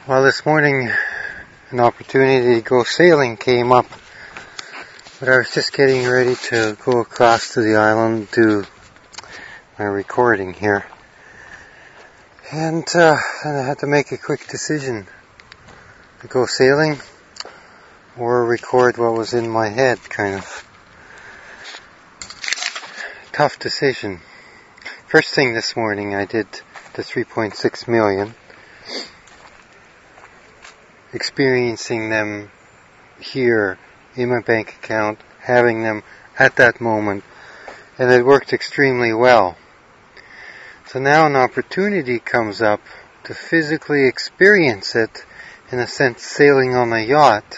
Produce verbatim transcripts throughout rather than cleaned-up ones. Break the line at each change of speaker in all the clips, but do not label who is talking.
Well, this morning an opportunity to go sailing came up, but I was just getting ready to go across to the island to do my recording here. And, uh, and I had to make a quick decision to go sailing or record what was in my head, kind of. Tough decision. First thing this morning I did the three point six million. Experiencing them here in my bank account, having them at that moment, and it worked extremely well. So now an opportunity comes up to physically experience it, in a sense sailing on a yacht,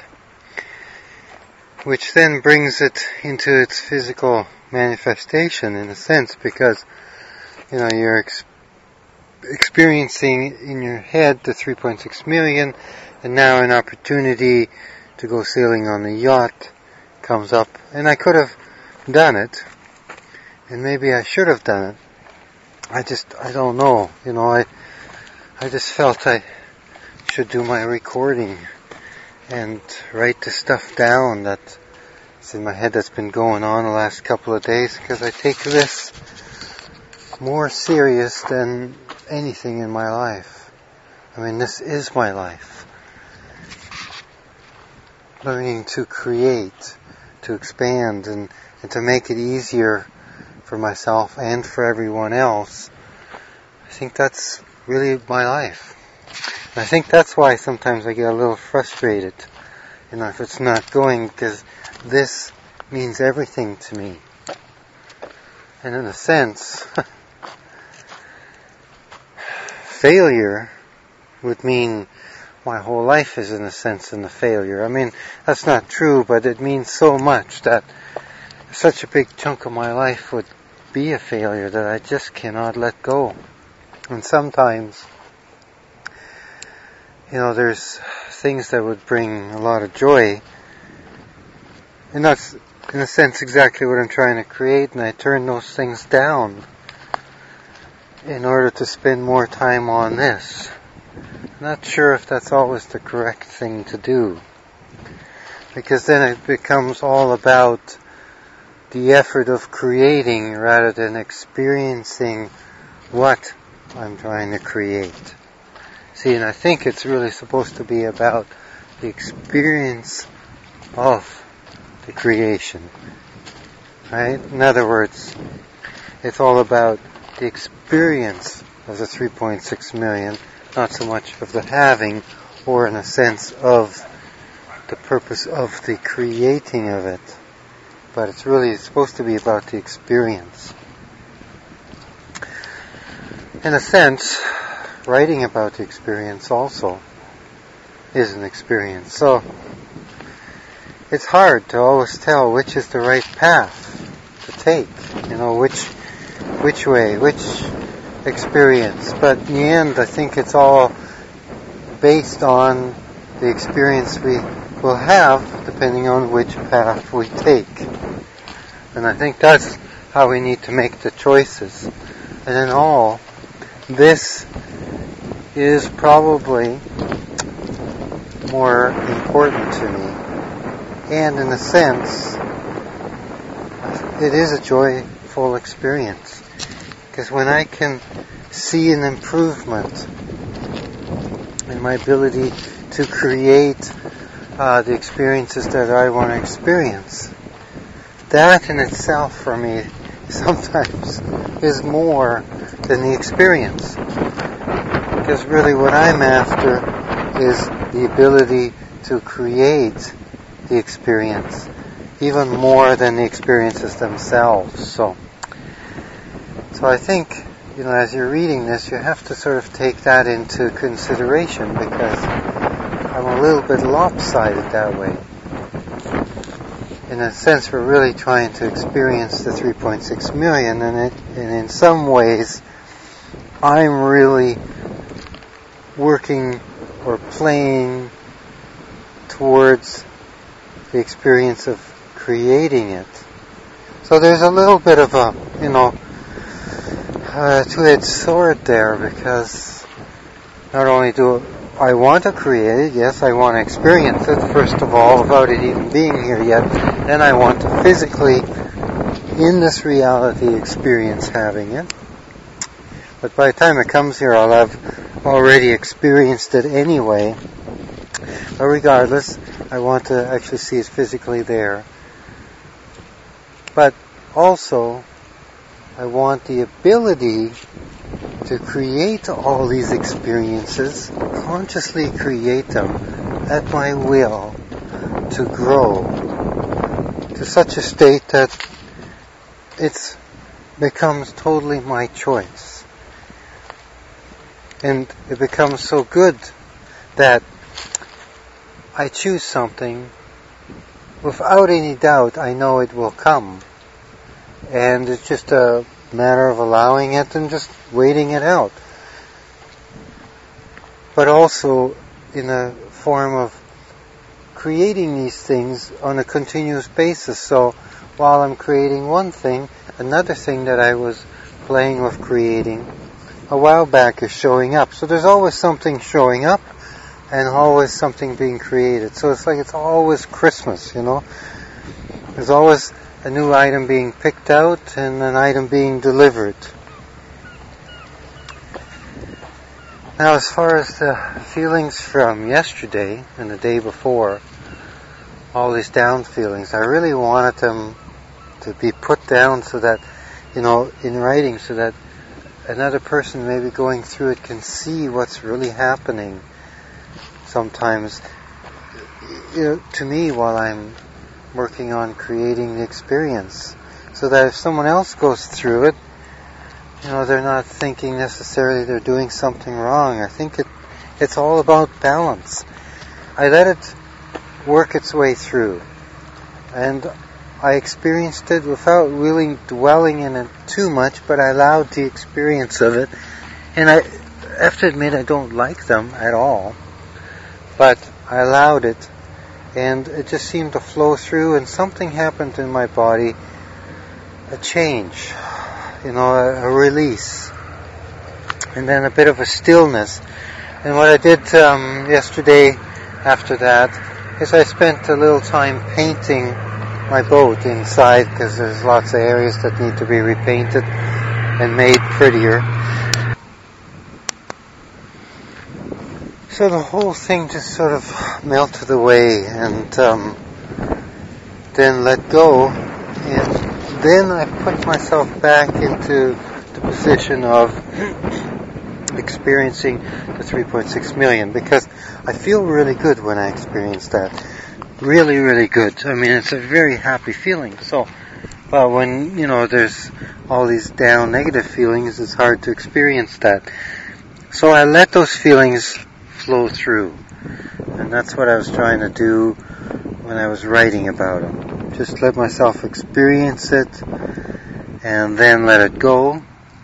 which then brings it into its physical manifestation in a sense, because you know you're ex- experiencing in your head the three point six million, and now an opportunity to go sailing on the yacht comes up, and I could have done it, and maybe I should have done it. I just, I don't know, you know, I, I just felt I should do my recording and write the stuff down that's in my head that's been going on the last couple of days, because I take this more serious than anything in my life. I mean, this is my life. Learning to create, to expand, and, and to make it easier for myself and for everyone else. I think that's really my life. And I think that's why sometimes I get a little frustrated, you know, if it's not going, because this means everything to me. And in a sense, failure would mean my whole life is in a sense in a failure. I mean, that's not true, but it means so much that such a big chunk of my life would be a failure that I just cannot let go. And sometimes, you know, there's things that would bring a lot of joy, and that's in a sense exactly what I'm trying to create, and I turn those things down in order to spend more time on this. Not sure if that's always the correct thing to do, because then it becomes all about the effort of creating rather than experiencing what I'm trying to create. See, and I think it's really supposed to be about the experience of the creation, right? In other words, it's all about the experience of the three point six million, not so much of the having, or in a sense of the purpose of the creating of it. But it's really supposed to be about the experience. In a sense, writing about the experience also is an experience. So it's hard to always tell which is the right path to take. You know, which which way, which experience. But in the end, I think it's all based on the experience we will have depending on which path we take. And I think that's how we need to make the choices. And in all, this is probably more important to me. And in a sense, it is a joyful experience. Because when I can see an improvement in my ability to create uh, the experiences that I want to experience, that in itself for me sometimes is more than the experience. Because really what I'm after is the ability to create the experience, even more than the experiences themselves. So, so I think, you know, as you're reading this, you have to sort of take that into consideration, because I'm a little bit lopsided that way. In a sense, we're really trying to experience the three point six million, and, it, and in some ways, I'm really working or playing towards the experience of creating it. So there's a little bit of a, you know, uh, two-edged sword there, because not only do I want to create it, yes, I want to experience it, first of all, without it even being here yet. Then I want to physically, in this reality, experience having it. But by the time it comes here, I'll have already experienced it anyway. But regardless, I want to actually see it physically there. But also, I want the ability to create all these experiences, consciously create them at my will, to grow to such a state that it becomes totally my choice. And it becomes so good that I choose something, without any doubt I know it will come. And it's just a matter of allowing it and just waiting it out. But also in a form of creating these things on a continuous basis. So while I'm creating one thing, another thing that I was playing with creating a while back is showing up. So there's always something showing up and always something being created. So it's like it's always Christmas, you know. There's always a new item being picked out and an item being delivered. Now, as far as the feelings from yesterday and the day before, all these down feelings, I really wanted them to be put down so that, you know, in writing, so that another person maybe going through it can see what's really happening sometimes, you know, to me while I'm working on creating the experience, so that if someone else goes through it, you know, they're not thinking necessarily they're doing something wrong. I think it it's all about balance. I let it work its way through, and I experienced it without really dwelling in it too much, but I allowed the experience of it. And I have to admit I don't like them at all, but I allowed it, and it just seemed to flow through, and something happened in my body, a change, you know, a, a release, and then a bit of a stillness. And what I did um, yesterday after that is I spent a little time painting my boat inside, because there's lots of areas that need to be repainted and made prettier. So the whole thing just sort of melted away, and um, then let go, and then I put myself back into the position of experiencing the three point six million, because I feel really good when I experience that. Really, really good. I mean, it's a very happy feeling. So, well, when, you know, there's all these down negative feelings, it's hard to experience that. So I let those feelings flow through. And that's what I was trying to do when I was writing about them. Just let myself experience it, and then let it go,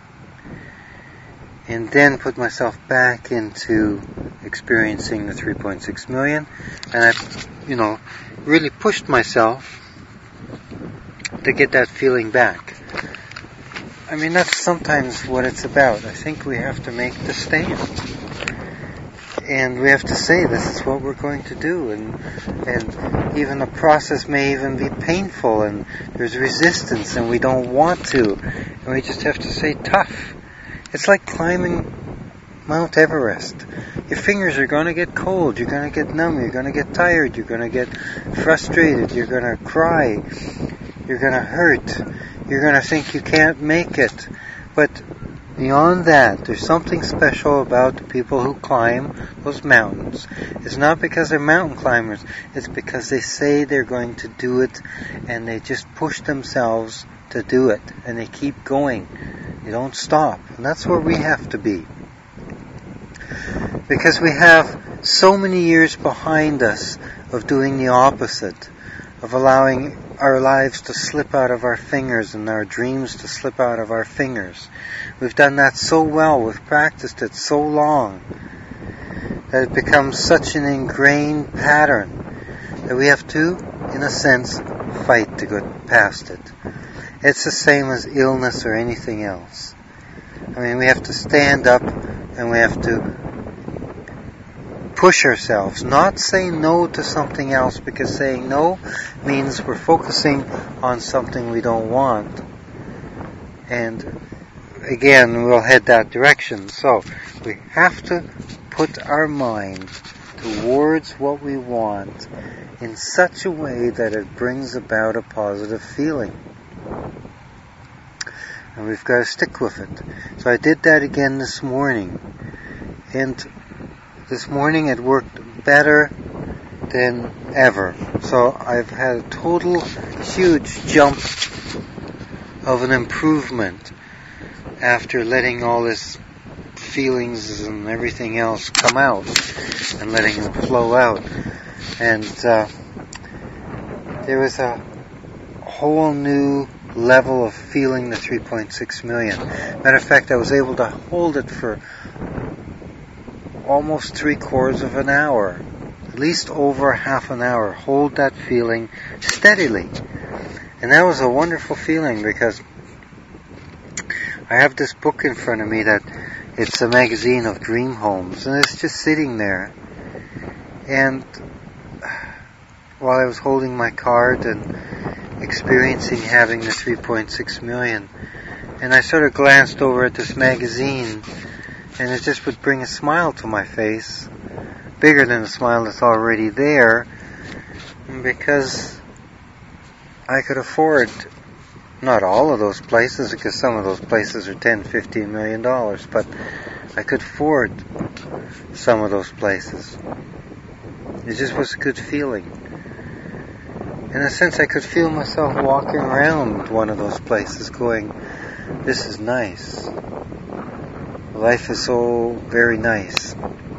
and then put myself back into experiencing the three point six million. And I, you know, really pushed myself to get that feeling back. I mean, that's sometimes what it's about. I think we have to make the stand, and we have to say this is what we're going to do, and and even the process may even be painful, and there's resistance, and we don't want to, and we just have to say tough. It's like climbing Mount Everest. Your fingers are going to get cold, you're going to get numb, you're going to get tired, you're going to get frustrated, you're going to cry, you're going to hurt, you're going to think you can't make it. But beyond that, there's something special about the people who climb those mountains. It's not because they're mountain climbers, it's because they say they're going to do it, and they just push themselves to do it, and they keep going. They don't stop. And that's where we have to be. Because we have so many years behind us of doing the opposite, of allowing our lives to slip out of our fingers and our dreams to slip out of our fingers. We've done that so well, we've practiced it so long, that it becomes such an ingrained pattern that we have to, in a sense, fight to go past it. It's the same as illness or anything else. I mean, we have to stand up, and we have to push ourselves, not say no to something else, because saying no means we're focusing on something we don't want. And again, we'll head that direction. So we have to put our mind towards what we want in such a way that it brings about a positive feeling. And we've got to stick with it. So I did that again this morning. And this morning it worked better than ever. So I've had a total huge jump of an improvement after letting all this feelings and everything else come out and letting them flow out. And uh, there was a whole new level of feeling the three point six million. Matter of fact, I was able to hold it for almost three quarters of an hour, at least over half an hour. Hold that feeling steadily. And that was a wonderful feeling, because I have this book in front of me that it's a magazine of dream homes, and it's just sitting there. And while I was holding my card and experiencing having the three point six million, and I sort of glanced over at this magazine, and it just would bring a smile to my face, bigger than the smile that's already there, because I could afford not all of those places, because some of those places are ten, fifteen million dollars, but I could afford some of those places. It just was a good feeling. In a sense, I could feel myself walking around one of those places going, this is nice. Life is so very nice.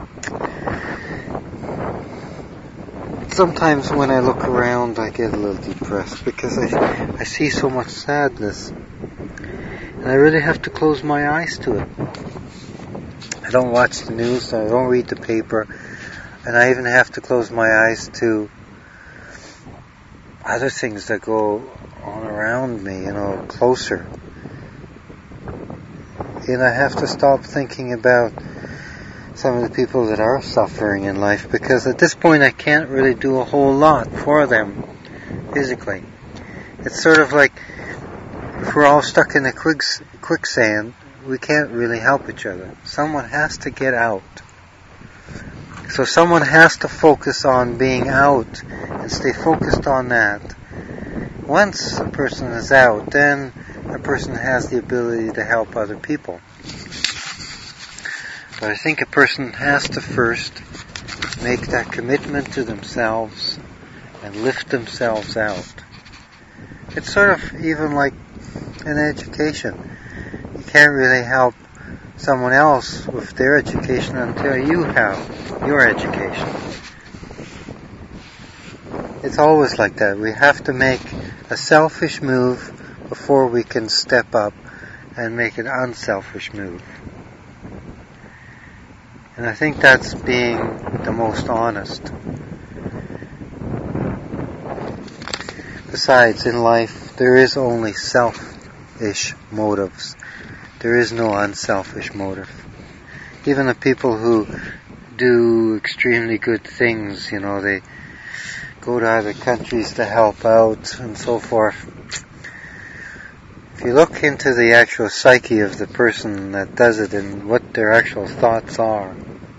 Sometimes when I look around, I get a little depressed, because I, I see so much sadness. And I really have to close my eyes to it. I don't watch the news, I don't read the paper, and I even have to close my eyes to other things that go on around me, you know, closer. And I have to stop thinking about some of the people that are suffering in life, because at this point I can't really do a whole lot for them physically. It's sort of like if we're all stuck in a quicks- quicksand, we can't really help each other. Someone has to get out. So someone has to focus on being out and stay focused on that. Once a person is out, then a person has the ability to help other people. But I think a person has to first make that commitment to themselves and lift themselves out. It's sort of even like in education. You can't really help someone else with their education until you have your education. It's always like that. We have to make a selfish move before we can step up and make an unselfish move. And I think that's being the most honest. Besides, in life, there is only selfish motives. There is no unselfish motive. Even the people who do extremely good things, you know, they go to other countries to help out and so forth. If you look into the actual psyche of the person that does it and what their actual thoughts are,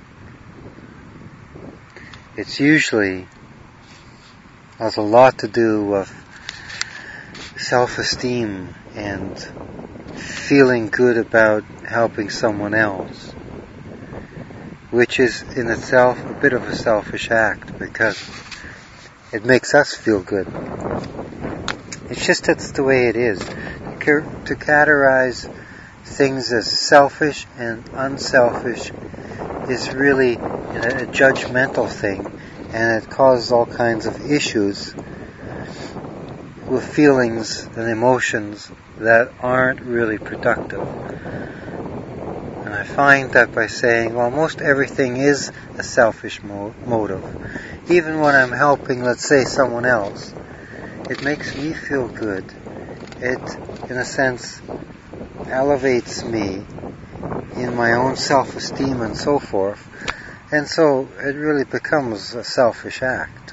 it's usually has a lot to do with self-esteem and feeling good about helping someone else, which is in itself a bit of a selfish act, because it makes us feel good. It's just that's the way it is. To categorize things as selfish and unselfish is really a judgmental thing, and it causes all kinds of issues with feelings and emotions that aren't really productive. And I find that by saying, well, most everything is a selfish mo- motive. Even when I'm helping, let's say, someone else, it makes me feel good. It, in a sense, elevates me in my own self-esteem and so forth. And so it really becomes a selfish act.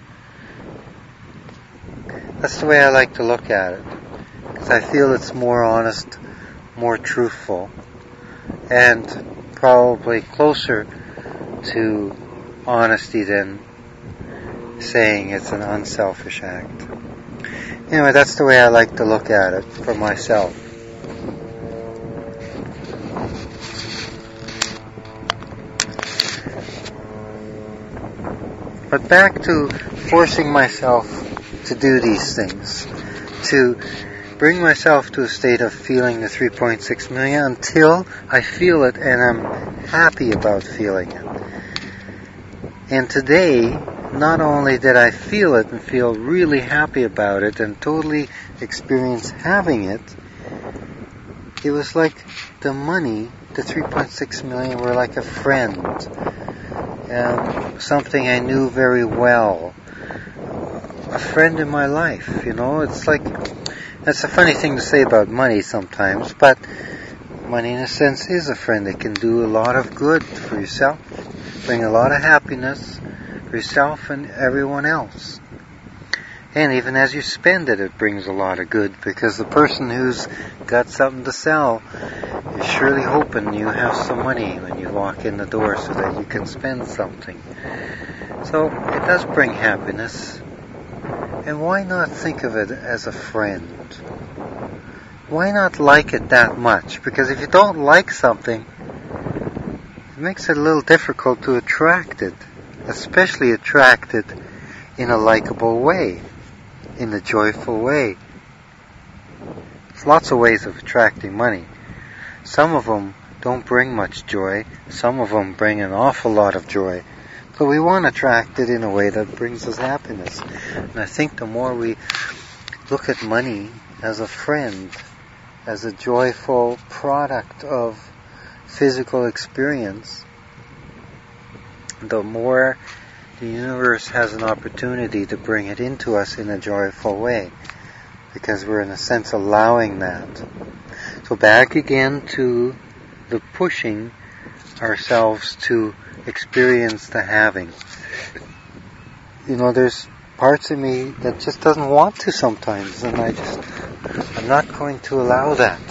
That's the way I like to look at it, because I feel it's more honest, more truthful, and probably closer to honesty than saying it's an unselfish act. Anyway, that's the way I like to look at it for myself. But back to forcing myself to do these things, to bring myself to a state of feeling the three point six million until I feel it and I'm happy about feeling it. And today, not only did I feel it and feel really happy about it and totally experience having it, it was like the money, the three point six million, were like a friend, um, something I knew very well, a friend in my life. You know, it's like, that's a funny thing to say about money sometimes, but money in a sense is a friend. It can do a lot of good for yourself, bring a lot of happiness for yourself and everyone else. And even as you spend it, it brings a lot of good, because the person who's got something to sell is surely hoping you have some money when you walk in the door so that you can spend something. So it does bring happiness. And why not think of it as a friend? Why not like it that much? Because if you don't like something, it makes it a little difficult to attract it, especially attract it in a likable way, in a joyful way. There's lots of ways of attracting money. Some of them don't bring much joy. Some of them bring an awful lot of joy. So we want to attract it in a way that brings us happiness. And I think the more we look at money as a friend, as a joyful product of physical experience, the more the universe has an opportunity to bring it into us in a joyful way, because we're in a sense allowing that. So back again to the pushing ourselves to experience the having. You know, there's parts of me that just doesn't want to sometimes, and I just, I'm not going to allow that.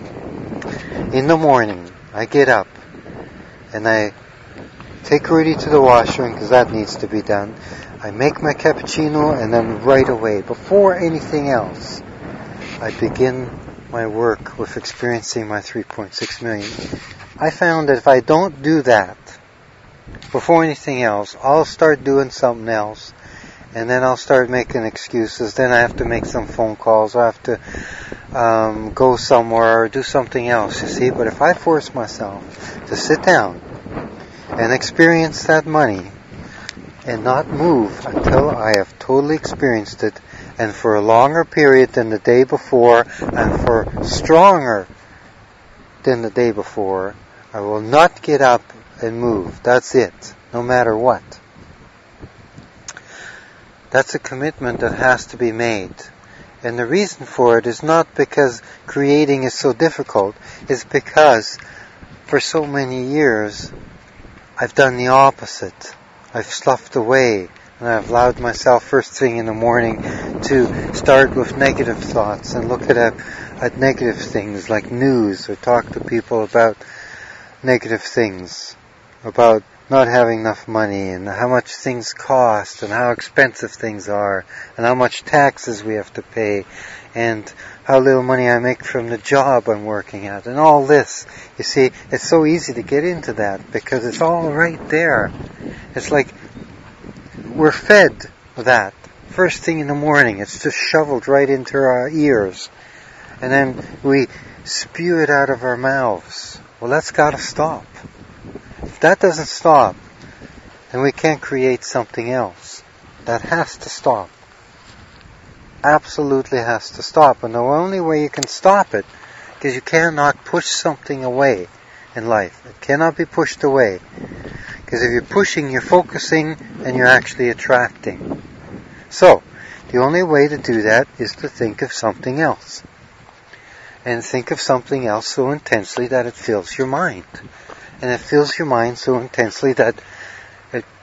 In the morning, I get up, and I take Rudy to the washroom, because that needs to be done. I make my cappuccino, and then right away, before anything else, I begin my work with experiencing my three point six million. I found that if I don't do that before anything else, I'll start doing something else, and then I'll start making excuses. Then I have to make some phone calls, I have to um, go somewhere or do something else, you see. But if I force myself to sit down and experience that money and not move until I have totally experienced it, and for a longer period than the day before, and for stronger than the day before, I will not get up and move. That's it, no matter what. That's a commitment that has to be made. And the reason for it is not because creating is so difficult, it's because for so many years I've done the opposite. I've sloughed away, and I've allowed myself first thing in the morning to start with negative thoughts and look at, a, at negative things like news, or talk to people about negative things, about not having enough money and how much things cost and how expensive things are and how much taxes we have to pay and how little money I make from the job I'm working at and all this. You see, it's so easy to get into that because it's all right there. It's like we're fed that first thing in the morning. It's just shoveled right into our ears, and then we spew it out of our mouths. Well, that's got to stop. If that doesn't stop, then we can't create something else. That has to stop. Absolutely has to stop. And the only way you can stop it, because you cannot push something away in life. It cannot be pushed away. Because if you're pushing, you're focusing, and you're actually attracting. So, the only way to do that is to think of something else. And think of something else so intensely that it fills your mind. And it fills your mind so intensely that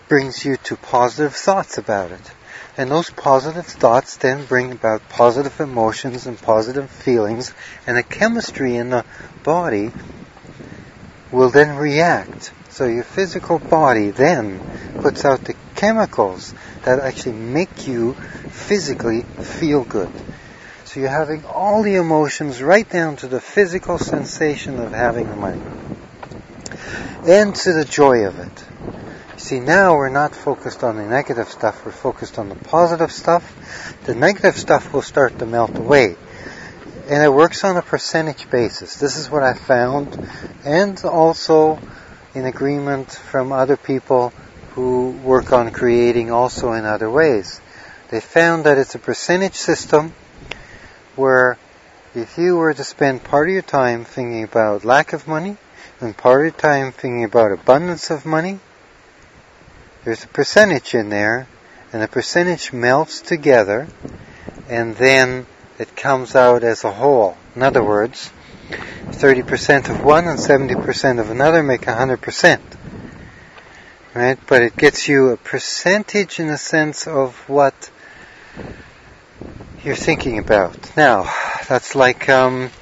brings you to positive thoughts about it. And those positive thoughts then bring about positive emotions and positive feelings, and the chemistry in the body will then react. So your physical body then puts out the chemicals that actually make you physically feel good. So you're having all the emotions right down to the physical sensation of having the money. And to the joy of it. See, now we're not focused on the negative stuff, we're focused on the positive stuff. The negative stuff will start to melt away. And it works on a percentage basis. This is what I found, and also in agreement from other people who work on creating also in other ways. They found that it's a percentage system where if you were to spend part of your time thinking about lack of money, and part of your time thinking about abundance of money, there's a percentage in there, and the percentage melts together, and then it comes out as a whole. In other words, thirty percent of one and seventy percent of another make one hundred percent. Right? But it gets you a percentage in the sense of what you're thinking about. Now, that's like um,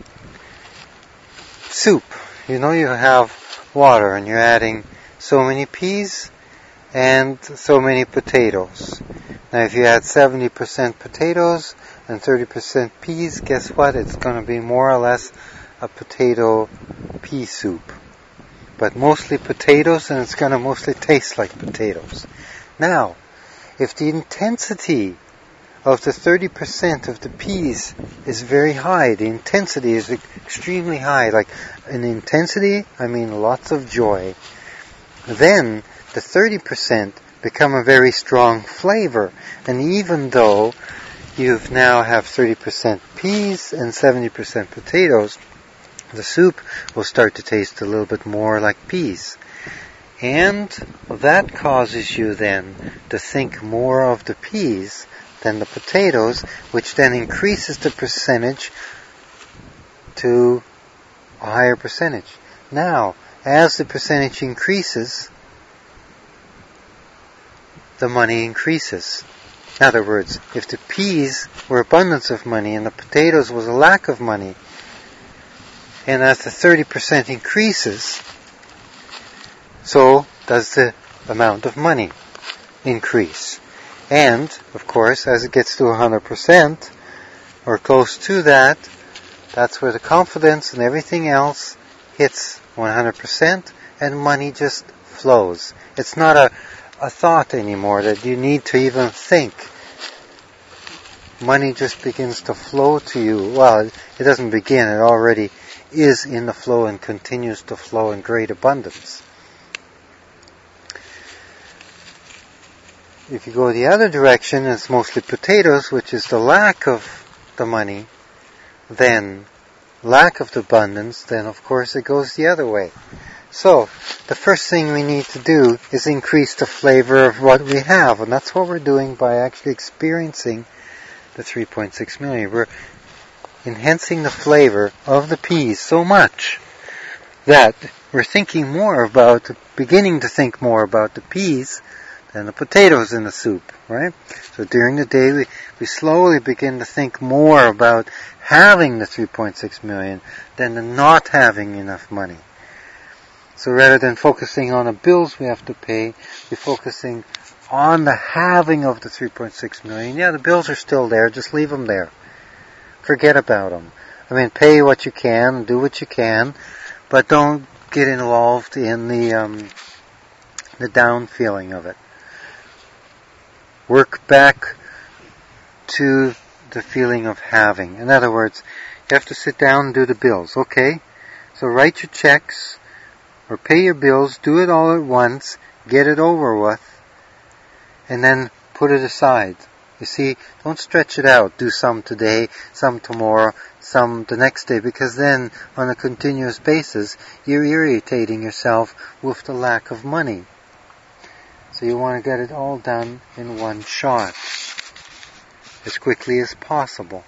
soup. You know, you have water and you're adding so many peas and so many potatoes. Now if you add seventy percent potatoes and thirty percent peas, guess what? It's going to be more or less a potato pea soup. But mostly potatoes, and it's going to mostly taste like potatoes. Now, if the intensity of the thirty percent of the peas is very high, the intensity is extremely high, like in intensity, I mean lots of joy, then the thirty percent become a very strong flavor. And even though you now have thirty percent peas and seventy percent potatoes, the soup will start to taste a little bit more like peas. And that causes you then to think more of the peas than the potatoes, which then increases the percentage to a higher percentage. Now, as the percentage increases, the money increases. In other words, if the peas were abundance of money and the potatoes was a lack of money, and as the thirty percent increases, so does the amount of money increase. And, of course, as it gets to one hundred percent, or close to that, that's where the confidence and everything else hits one hundred percent, and money just flows. It's not a, a thought anymore that you need to even think. Money just begins to flow to you. Well, it doesn't begin, it already is in the flow and continues to flow in great abundance. If you go the other direction, it's mostly potatoes, which is the lack of the money, then lack of the abundance, then of course it goes the other way. So, the first thing we need to do is increase the flavor of what we have, and that's what we're doing by actually experiencing the three point six million. We're enhancing the flavor of the peas so much that we're thinking more about, beginning to think more about the peas than the potatoes in the soup, right? So during the day we, we slowly begin to think more about having the three point six million than the not having enough money. So rather than focusing on the bills we have to pay, we're focusing on the having of the three point six million. Yeah, the bills are still there, just leave them there. Forget about them. I mean, pay what you can, do what you can, but don't get involved in the um, the down feeling of it. Work back to the feeling of having. In other words, you have to sit down and do the bills. Okay? So write your checks or pay your bills, do it all at once, get it over with, and then put it aside. You see, don't stretch it out. Do some today, some tomorrow, some the next day, because then on a continuous basis you're irritating yourself with the lack of money. So you want to get it all done in one shot, as quickly as possible.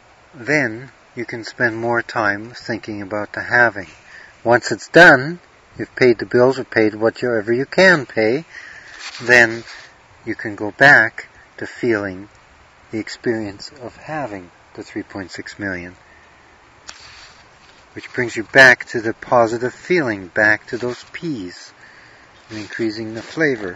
Then you can spend more time thinking about the having. Once it's done, you've paid the bills or paid whatever you can pay, then you can go back to feeling the experience of having the three point six million. Which brings you back to the positive feeling, back to those peas, and increasing the flavor.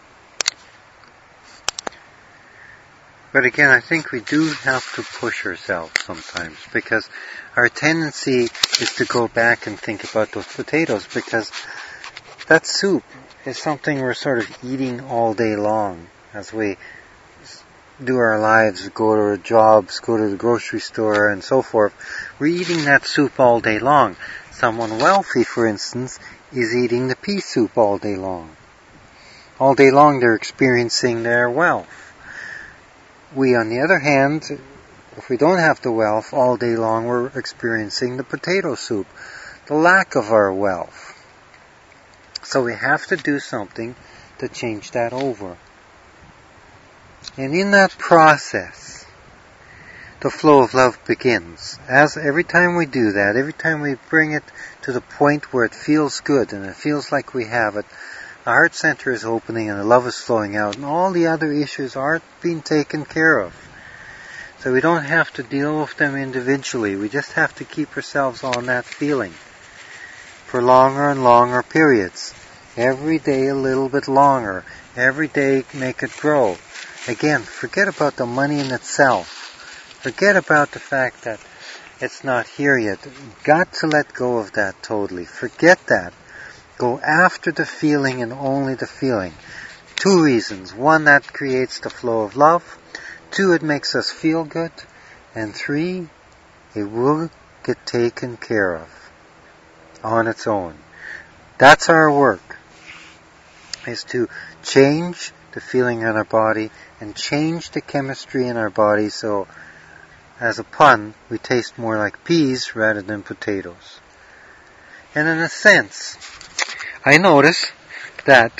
But again, I think we do have to push ourselves sometimes, because our tendency is to go back and think about those potatoes, because that soup is something we're sort of eating all day long as we do our lives, go to our jobs, go to the grocery store, and so forth. We're eating that soup all day long. Someone wealthy, for instance, is eating the pea soup all day long. All day long they're experiencing their wealth. We, on the other hand, if we don't have the wealth, all day long we're experiencing the potato soup, the lack of our wealth. So we have to do something to change that over. And in that process, the flow of love begins. As every time we do that, every time we bring it to the point where it feels good and it feels like we have it, the heart center is opening and the love is flowing out, and all the other issues aren't being taken care of. So we don't have to deal with them individually. We just have to keep ourselves on that feeling for longer and longer periods. Every day a little bit longer. Every day make it grow. Again, forget about the money in itself. Forget about the fact that it's not here yet. You've got to let go of that totally. Forget that. Go after the feeling and only the feeling. Two reasons. One, that creates the flow of love. Two, it makes us feel good. And three, it will get taken care of on its own. That's our work, is to change the feeling in our body and change the chemistry in our body so, as a pun, we taste more like peas rather than potatoes. And in a sense, I notice that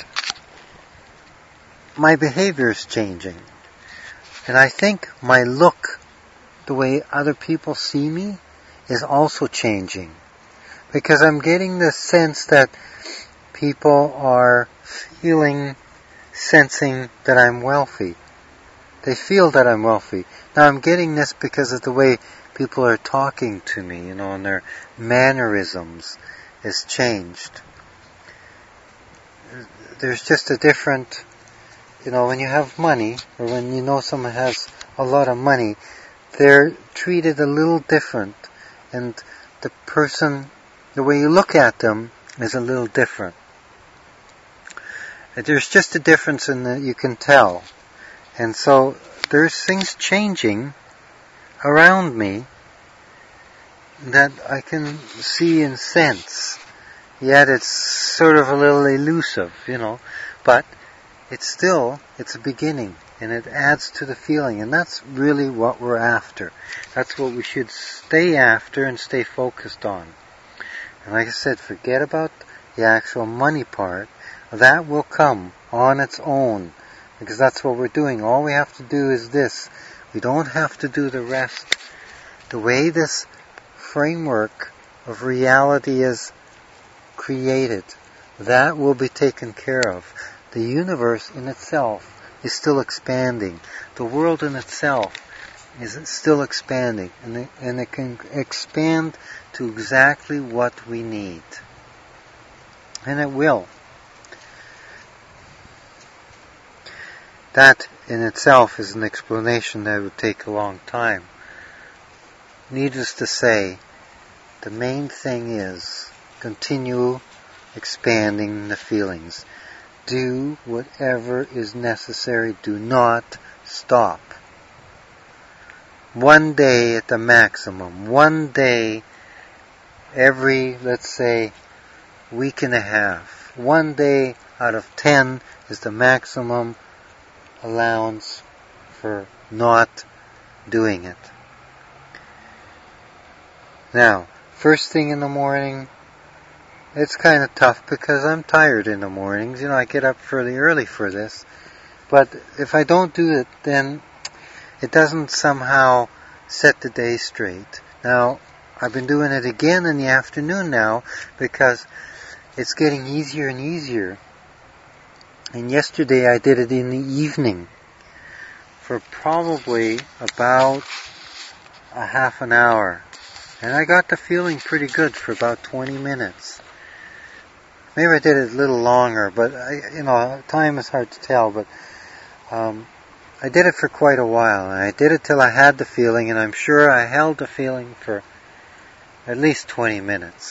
my behavior is changing. And I think my look, the way other people see me, is also changing. Because I'm getting the sense that people are feeling, sensing that I'm wealthy. They feel that I'm wealthy. Now I'm getting this because of the way people are talking to me, you know, and their mannerisms is changed. There's just a different, you know, when you have money, or when you know someone has a lot of money, they're treated a little different, and the person, the way you look at them is a little different. There's just a difference in that you can tell. And so there's things changing around me that I can see and sense. Yet it's sort of a little elusive, you know. But it's still, it's a beginning. And it adds to the feeling. And that's really what we're after. That's what we should stay after and stay focused on. And like I said, forget about the actual money part. That will come on its own. Because that's what we're doing. All we have to do is this. We don't have to do the rest. The way this framework of reality is created, that will be taken care of. The universe in itself is still expanding. The world in itself is still expanding. And it, and it can expand to exactly what we need. And it will. That in itself is an explanation that would take a long time. Needless to say, the main thing is continue expanding the feelings. Do whatever is necessary. Do not stop. One day at the maximum. One day every, let's say, week and a half. One day out of ten is the maximum allowance for not doing it. Now, first thing in the morning, it's kind of tough because I'm tired in the mornings. You know, I get up fairly early for this. But if I don't do it, then it doesn't somehow set the day straight. Now, I've been doing it again in the afternoon now because it's getting easier and easier. And yesterday I did it in the evening for probably about a half an hour. And I got the feeling pretty good for about twenty minutes. Maybe I did it a little longer, but I, you know, time is hard to tell, but um, I did it for quite a while. And I did it till I had the feeling, and I'm sure I held the feeling for at least twenty minutes.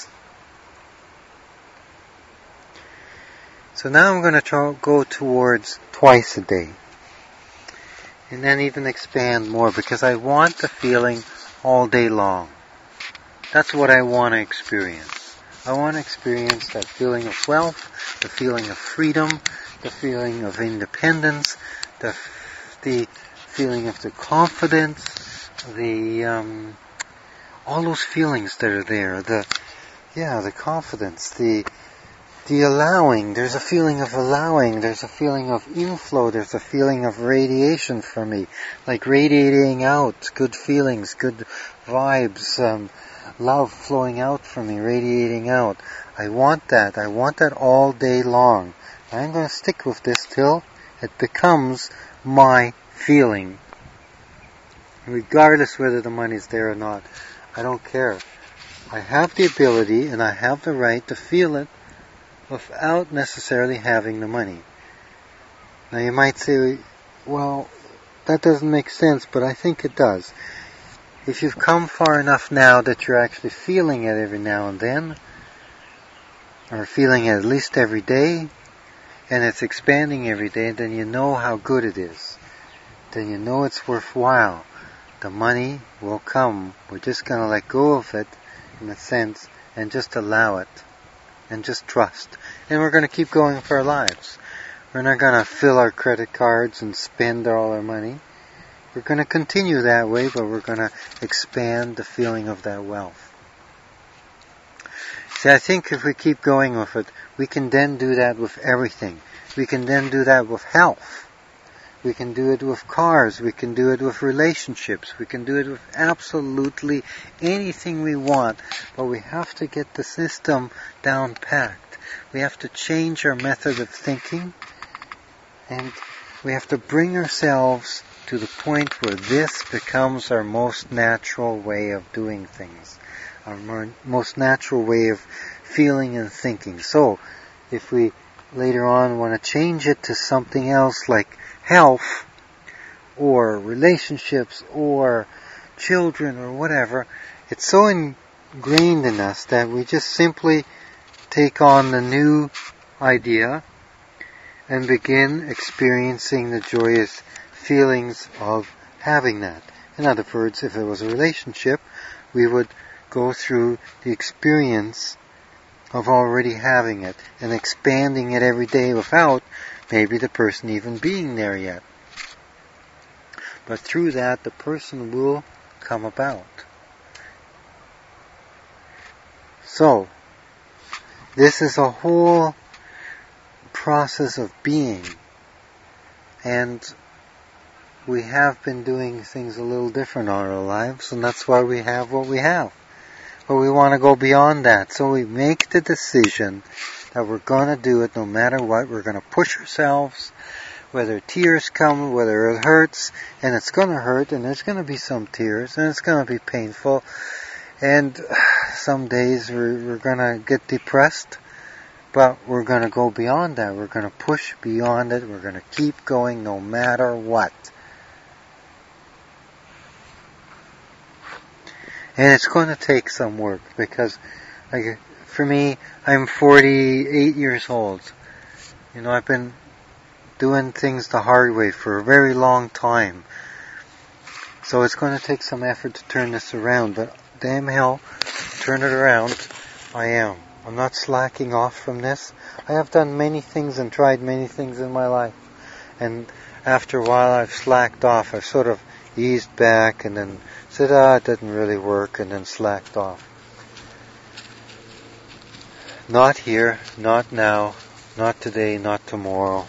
So now I'm going to try, go towards twice a day. And then even expand more, because I want the feeling all day long. That's what I want to experience. I want to experience that feeling of wealth, the feeling of freedom, the feeling of independence, the the feeling of the confidence, the um, all those feelings that are there. The yeah, the confidence, the the allowing. There's a feeling of allowing. There's a feeling of inflow. There's a feeling of radiation for me, like radiating out good feelings, good vibes. Um, Love flowing out from me, radiating out. I want that. I want that all day long. I'm going to stick with this till it becomes my feeling. Regardless whether the money's there or not. I don't care. I have the ability and I have the right to feel it without necessarily having the money. Now you might say, well, that doesn't make sense, but I think it does. If you've come far enough now that you're actually feeling it every now and then, or feeling it at least every day, and it's expanding every day, then you know how good it is. Then you know it's worthwhile. The money will come. We're just going to let go of it, in a sense, and just allow it. And just trust. And we're going to keep going for our lives. We're not going to fill our credit cards and spend all our money. We're going to continue that way, but we're going to expand the feeling of that wealth. See, I think if we keep going with it, we can then do that with everything. We can then do that with health. We can do it with cars. We can do it with relationships. We can do it with absolutely anything we want. But we have to get the system down packed. We have to change our method of thinking. And we have to bring ourselves to the point where this becomes our most natural way of doing things, our more, most natural way of feeling and thinking. So, if we later on want to change it to something else like health, or relationships, or children, or whatever, it's so ingrained in us that we just simply take on the new idea and begin experiencing the joyous feelings of having that. In other words, if it was a relationship, we would go through the experience of already having it and expanding it every day without maybe the person even being there yet. But through that, the person will come about. So, this is a whole process of being, and we have been doing things a little different in our lives, and that's why we have what we have. But we want to go beyond that. So we make the decision that we're going to do it no matter what. We're going to push ourselves, whether tears come, whether it hurts, and it's going to hurt, and there's going to be some tears, and it's going to be painful. And some days we're, we're going to get depressed, but we're going to go beyond that. We're going to push beyond it. We're going to keep going no matter what. And it's going to take some work, because like, for me, I'm forty-eight years old. You know, I've been doing things the hard way for a very long time. So it's going to take some effort to turn this around, but damn hell, turn it around, I am. I'm not slacking off from this. I have done many things and tried many things in my life. And after a while I've slacked off. I've sort of eased back and then said, ah, it didn't really work, and then slacked off. Not here, not now, not today, not tomorrow.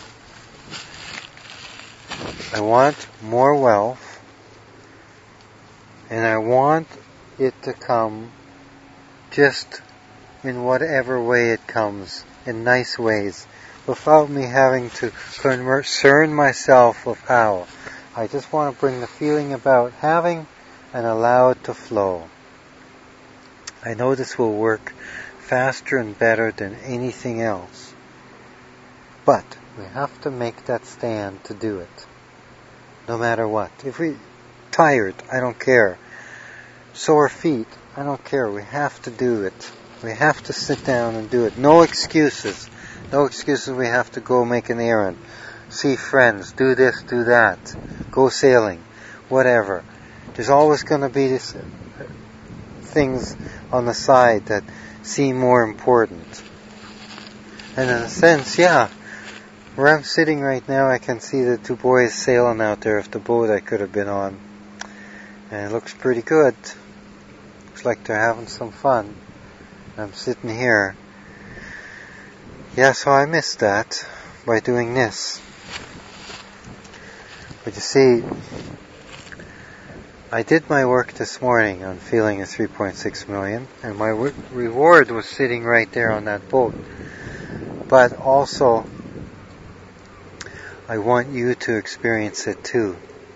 I want more wealth, and I want it to come just in whatever way it comes, in nice ways, without me having to concern myself with how. I just want to bring the feeling about having and allow it to flow. I know this will work faster and better than anything else. But we have to make that stand to do it. No matter what. If we're tired, I don't care. Sore feet, I don't care. We have to do it. We have to sit down and do it. No excuses. No excuses. We have to go make an errand. See friends. Do this, do that. Go sailing. Whatever. There's always going to be this things on the side that seem more important. And in a sense, yeah, where I'm sitting right now, I can see the two boys sailing out there with the boat I could have been on. And it looks pretty good. Looks like they're having some fun. I'm sitting here. Yeah, so I missed that by doing this. But you see, I did my work this morning on feeling a three point six million, and my w- reward was sitting right there on that boat. But also, I want you to experience it too.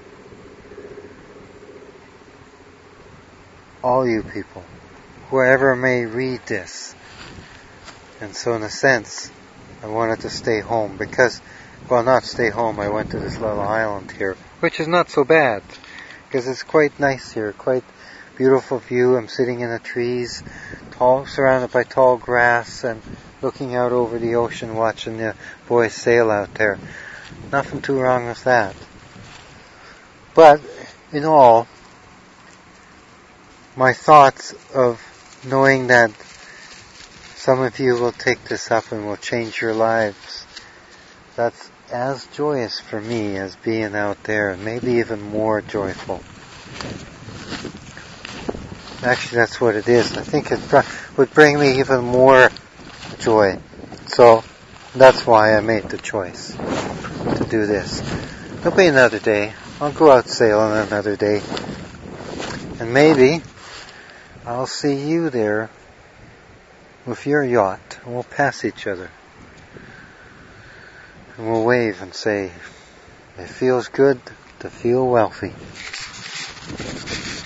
All you people, whoever may read this. And so in a sense, I wanted to stay home because, well, not stay home, I went to this little island here, which is not so bad, because it's quite nice here, quite beautiful view. I'm sitting in the trees, tall, surrounded by tall grass, and looking out over the ocean, watching the boys sail out there. Nothing too wrong with that. But, in all, my thoughts of knowing that some of you will take this up and will change your lives, that's as joyous for me as being out there, and maybe even more joyful. Actually, that's what it is. I think it would bring me even more joy. So, that's why I made the choice to do this. There'll be another day. I'll go out sailing another day. And maybe I'll see you there with your yacht, and we'll pass each other. And we'll wave and say, it feels good to feel wealthy.